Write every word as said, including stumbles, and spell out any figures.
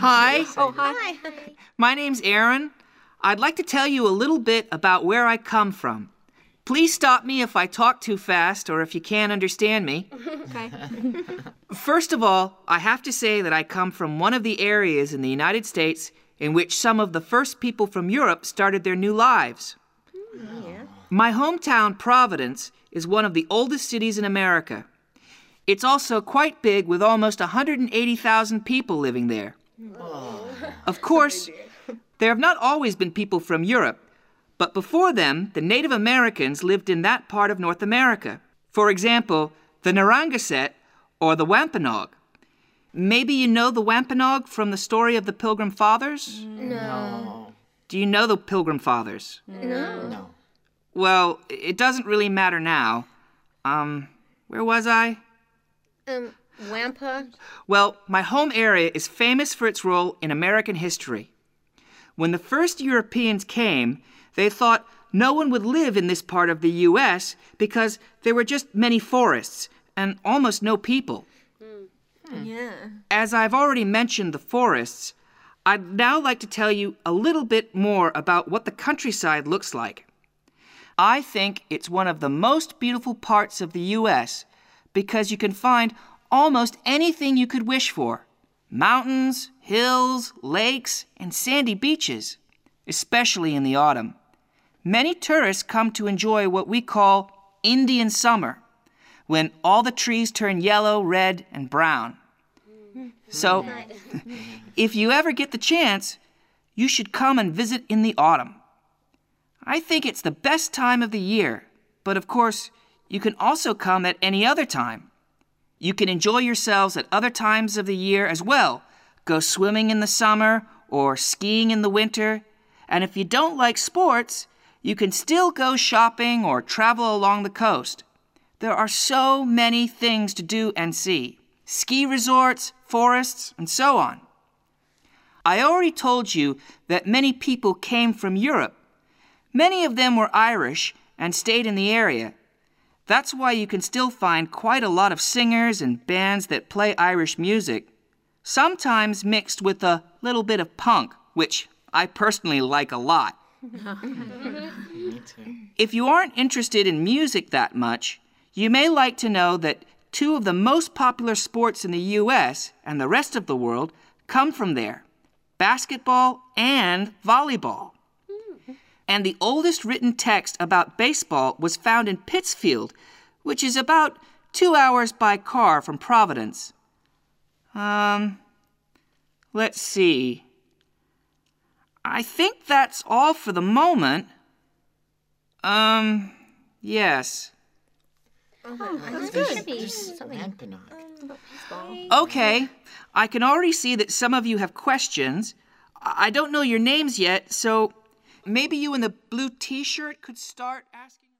Hi. Oh, hi. My name's Aaron. I'd like to tell you a little bit about where I come from. Please stop me if I talk too fast or if you can't understand me. Okay. First of all, I have to say that I come from one of the areas in the United States in which some of the first people from Europe started their new lives. Yeah. My hometown, Providence, is one of the oldest cities in America. It's also quite big with almost one hundred eighty thousand people living there. Oh. Of course, there have not always been people from Europe, but before them, the Native Americans lived in that part of North America. For example, the Narragansett or the Wampanoag. Maybe you know the Wampanoag from the story of the Pilgrim Fathers? No. Do you know the Pilgrim Fathers? No. No. Well, it doesn't really matter now. Um, where was I? Um, Wampa? Well, my home area is famous for its role in American history. When the first Europeans came, they thought no one would live in this part of the U S because there were just many forests and almost no people. Mm. Yeah. As I've already mentioned the forests, I'd now like to tell you a little bit more about what the countryside looks like. I think it's one of the most beautiful parts of the U S because you can find almost anything you could wish for. Mountains, hills, lakes, and sandy beaches, especially in the autumn. Many tourists come to enjoy what we call Indian summer, when all the trees turn yellow, red, and brown. So, if you ever get the chance, you should come and visit in the autumn. I think it's the best time of the year, but of course, you can also come at any other time. You can enjoy yourselves at other times of the year as well. Go swimming in the summer or skiing in the winter. And if you don't like sports, you can still go shopping or travel along the coast. There are so many things to do and see. Ski resorts, forests, and so on. I already told you that many people came from Europe. Many of them were Irish and stayed in the area. That's why you can still find quite a lot of singers and bands that play Irish music, sometimes mixed with a little bit of punk, which I personally like a lot. Me too. If you aren't interested in music that much, you may like to know that two of the most popular sports in the U S and the rest of the world come from there, basketball and volleyball. And the oldest written text about baseball was found in Pittsfield, which is about two hours by car from Providence. Um, let's see. I think that's all for the moment. Um, yes. Oh, that's There's, good. there's Something. Wampanoag. Okay, I can already see that some of you have questions. I I don't know your names yet, so maybe you in the blue t-shirt could start asking.